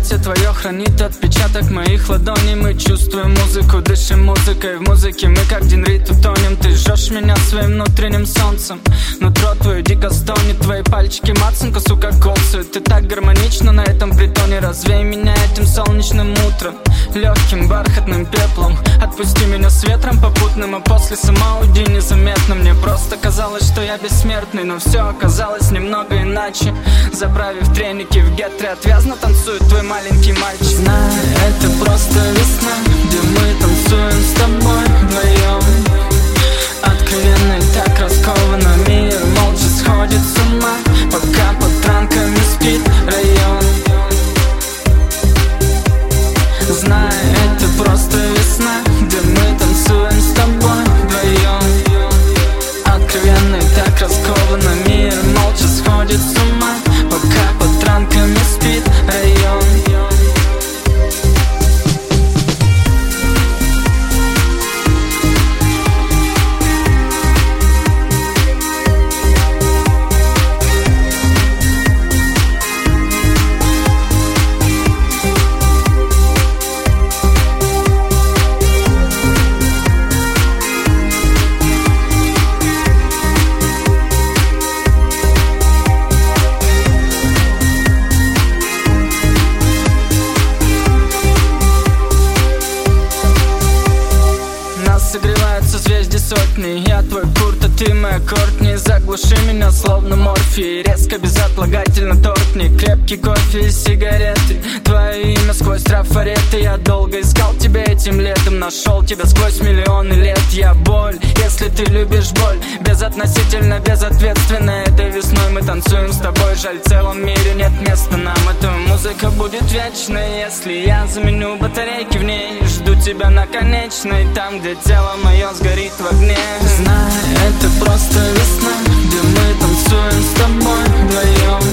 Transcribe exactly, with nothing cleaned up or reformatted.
платье твое хранит отпечаток моих ладоней. Мы чувствуем музыку, дышим музыкой. В музыке мы как Дин Рид утонем. Ты жжешь меня своим внутренним солнцем. Нутро твое дико стонет. Твои пальчики мацанка, сука, колцают. Ты так гармонично на этом притоне. Развей меня этим солнечным утром, легким бархатным пеплом. Отпусти меня с ветром попутным, а после сама уйди незаметно. Мне просто казалось, что я бессмертный, но все оказалось немного иначе. Заправив треники в гетре, отвязно танцует твой маленький мальчик. Знаю, это просто весна, где мы танцуем с тобой вдвоем. Откровенно и так раскованно мир молча сходит с ума, пока под транками спит район. Знаю, это просто весна, где мы танцуем с тобой вдвоем. Откровенно и так раскованно мир молча сходит с ума, пока под транками спит район. Согреваются звезды сотни. Я твой Курт, а ты моя Кортни. Заглуши меня словно морфий. Резко, безотлагательно торкни. Крепкий кофе и сигареты. Твое имя сквозь трафареты. Я долго искал тебя этим летом. Нашел тебя сквозь миллионы лет. Я боль, если ты любишь боль. Безотносительно, безответственно. Этой весной мы танцуем с тобой. Жаль, в целом мире нет места нам. Эта музыка будет вечной, если я заменю батарейки в ней. Жду тебя на конечной, там, где тело мое сгорит в огне. Знаю, это просто весна, где мы танцуем с тобой вдвоем.